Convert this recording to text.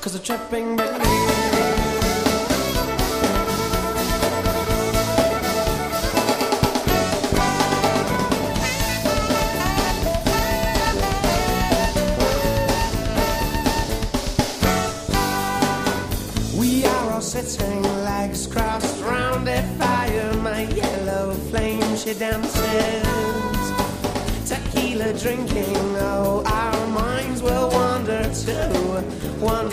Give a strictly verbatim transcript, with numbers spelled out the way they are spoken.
'cause the tripping believes. Sitting legs crossed round a fire, my yellow flame she dances. Tequila drinking, oh, our minds will wander to one